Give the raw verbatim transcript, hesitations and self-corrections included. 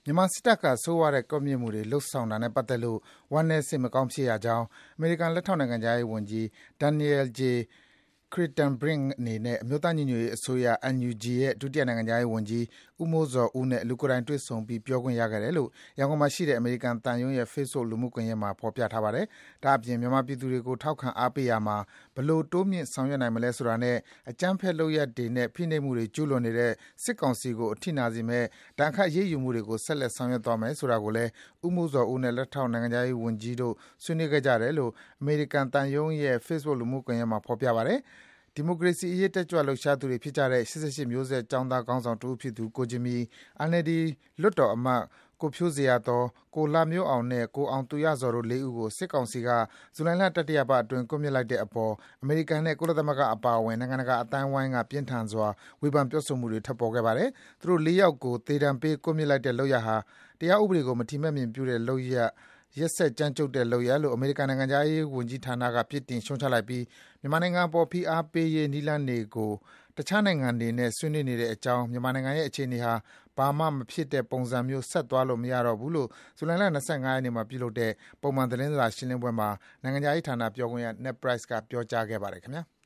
မြန်မာစစ်တပ်ကဆိုးဝါးတဲ့ကွပ်မျက်မှုတွေလုပ်ဆောင်တာနဲ့ပတ်သက်လို့ဝမ်းနည်းစိတ်မကောင်းဖြစ်ရကြောင်းအမေရိကန်လက်ထောက်နိုင်ငံခြားရေးဝန်ကြီး Daniel J. Kritenbrink အနေနဲ့အမျိုးသားညီညွတ်ရေးအစိုးရ အန် ယူ ဂျီ ရဲ့ ဒုတိယနိုင်ငံခြားရေးဝန်ကြီးဦးမိုးဇော်ဦးနဲ့လူကိုယ်တိုင်တွေ့ဆုံပြီးပြောခွင့်ရခဲ့တယ်လို့ရန်ကုန်မှာရှိတဲ့အမေရိကန်သံရုံးရဲ့ Facebook လူမှုကွန်ယက်မှာဖော်ပြထားပါတယ်။ဒါ့အပြင်မြန်မာပြည်သူတွေကိုထောက်ခံအားပေးရာမှာဘယ်လိုတိုးမြှင့်ဆောင်ရွက်နိုင်မလဲဆိုတာနဲ့အကြမ်းဖက်လုပ်ရပ်တွေနဲ့ဖိနှိပ်မှုတွေကျူးလွန်နေတဲ့စစ်ကောင်စီကိုအထိနာစေမယ့်ဒဏ်ခတ်အရေးယူမှုတွေကိုဆက်လက်ဆောင်ရွက်သွားမယ်ဆိုတာကိုလည်းဦးမိုးဇော်ဦးနဲ့လက်ထောက်နိုင်ငံခြားရေးဝန်ကြီးတို့ဆွေးနွေးခဲ့ကြတယ်လို့အမေရိကန်သံရုံးရဲ့ Facebook လူမှုကွန်ယက်မှာဖော်ပြပါတယ်။ဒီမိုကရေစီအရေးတက်ကြွလှုပ်ရှားသူတွေဖြစ်ကြတဲ့၈၈မျိုးဆက်ကျောင်းသားခေါင်းဆောင်တဦးဖြစ်သူကိုဂျင်မီ အန် အယ်လ် ဒီ လွှတ်တော်အမတ်ကိုဖြိုးဇေယျာသော်၊ကိုလှမျိုးအောင်နဲ့ကိုအောင်သူရဇော်တို့လေးဦးကိုစစ်ကောင်စီကဇူလိုင်လတတိယပတ်အတွင်းကွပ်မျက်လိုက်တဲ့အပေါ်အမေရိကန်နဲ့ကုလသမဂ္ဂအပါအဝင်နိုင်ငံတကာအသိုင်းအဝိုင်းကပြင်းထန်စွာဝေဖန်ပြောဆိုမှုတွေထွက်ပေါ်ခဲ့ပါတယ်။သူတို့လေးယောက်ကိုသေဒဏ်ပေးကွပ်မျက်လိုက်တဲ့လုပ်ရပ်ဟာတရားဥပဒေကိုမထီမဲ့မြင်ပြုတဲ့လုပ်ရပ်ရက်စက်ကြမ်းကြုတ်တဲ့လုပ်ရပ်လို့အမေရိကန်နိုင်ငံခြားရေးဝန်ကြီးဌာနကပြစ်တင်ရှုတ်ချလိုက်ပြီးမြန်မာနိုင်ငံအပေါ်ဖိအားပေးရေးနည်းလမ်းတွေကိုတခြားနိုင်ငံတွေနဲ့ဆွေးနွေးနေတဲ့အကြောင်းမြန်မာနိုင်ငံရဲ့အခြေအနေဟာဘာမှမဖြစ်တဲ့ပုံစံမျိုးဆက်သွားလို့မရတော့ဘူးလို့ဇူလိုင်လ၂၅ရက်နေ့မှာပြုလုပ်တဲ့ပုံမှန်သတင်းစာရှင်းလင်းပွဲမှာနိုင်ငံခြားရေးဌာနပြောခွင့်ရ Ned Price ကပြောကြားခဲ့ပါတယ်ခင်ဗျာ။